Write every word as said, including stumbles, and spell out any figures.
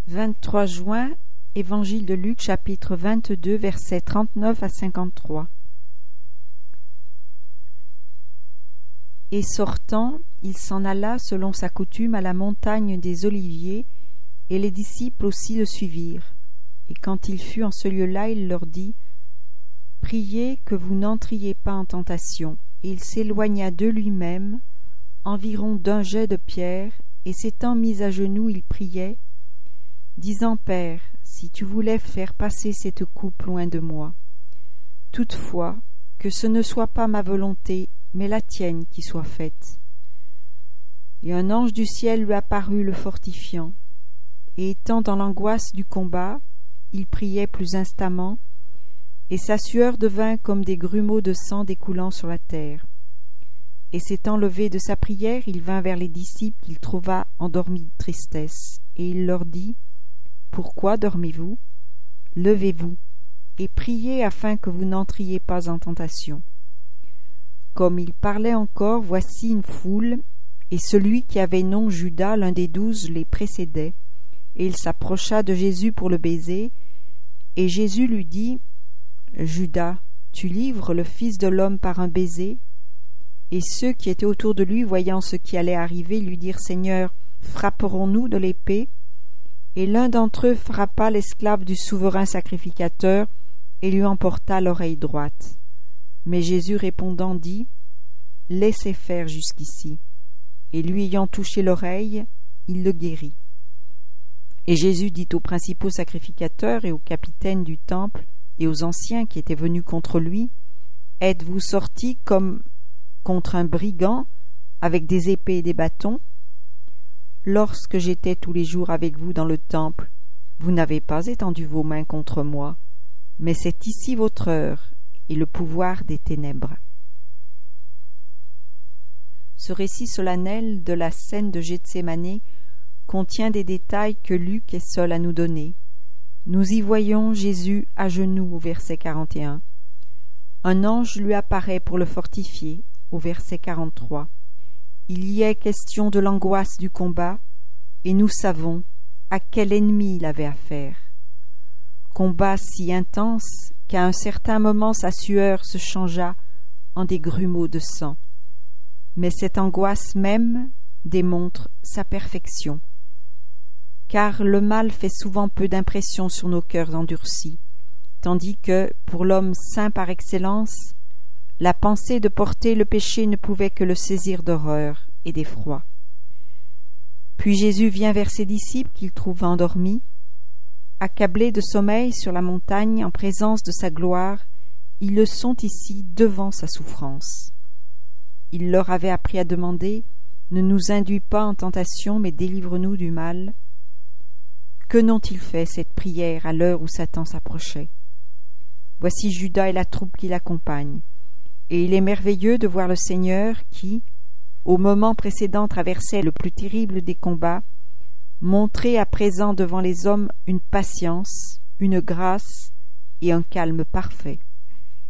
vingt-trois juin, Évangile de Luc, chapitre vingt-deux, versets trente-neuf à cinquante-trois. Et sortant, il s'en alla selon sa coutume à la montagne des Oliviers, et les disciples aussi le suivirent. Et quand il fut en ce lieu-là, il leur dit : Priez que vous n'entriez pas en tentation. Et il s'éloigna de lui-même, environ d'un jet de pierre, et s'étant mis à genoux, il priait, disant : Père, si tu voulais faire passer cette coupe loin de moi. Toutefois, que ce ne soit pas ma volonté, mais la tienne qui soit faite. Et un ange du ciel lui apparut le fortifiant, et étant dans l'angoisse du combat, il priait plus instamment, et sa sueur devint comme des grumeaux de sang découlant sur la terre. Et s'étant levé de sa prière, il vint vers les disciples qu'il trouva endormis de tristesse, et il leur dit : Pourquoi dormez-vous ? Levez-vous, et priez afin que vous n'entriez pas en tentation. Comme il parlait encore, voici une foule, et celui qui avait nom Judas, l'un des douze, les précédait, et il s'approcha de Jésus pour le baiser, et Jésus lui dit : Judas, tu livres le Fils de l'homme par un baiser ? Et ceux qui étaient autour de lui, voyant ce qui allait arriver, lui dirent : Seigneur, frapperons-nous de l'épée ? Et l'un d'entre eux frappa l'esclave du souverain sacrificateur et lui emporta l'oreille droite. Mais Jésus répondant dit : Laissez faire jusqu'ici. Et lui ayant touché l'oreille, il le guérit. Et Jésus dit aux principaux sacrificateurs et aux capitaines du temple et aux anciens qui étaient venus contre lui : Êtes-vous sortis comme contre un brigand, avec des épées et des bâtons ? Lorsque j'étais tous les jours avec vous dans le temple, vous n'avez pas étendu vos mains contre moi, mais c'est ici votre heure et le pouvoir des ténèbres. Ce récit solennel de la scène de Gethsémanée contient des détails que Luc est seul à nous donner. Nous y voyons Jésus à genoux au verset quarante et un. Un ange lui apparaît pour le fortifier au verset quarante-trois. Il y est question de l'angoisse du combat, et nous savons à quel ennemi il avait affaire. Combat si intense qu'à un certain moment sa sueur se changea en des grumeaux de sang. Mais cette angoisse même démontre sa perfection, car le mal fait souvent peu d'impression sur nos cœurs endurcis, tandis que, pour l'homme saint par excellence, la pensée de porter le péché ne pouvait que le saisir d'horreur et d'effroi. Puis Jésus vient vers ses disciples qu'il trouve endormis. Accablés de sommeil sur la montagne en présence de sa gloire, ils le sont ici devant sa souffrance. Il leur avait appris à demander : Ne nous induis pas en tentation, mais délivre-nous du mal. Que n'ont-ils fait cette prière à l'heure où Satan s'approchait ? Voici Judas et la troupe qui l'accompagne. Et il est merveilleux de voir le Seigneur qui, au moment précédent, traversait le plus terrible des combats, montrer à présent devant les hommes une patience, une grâce et un calme parfait.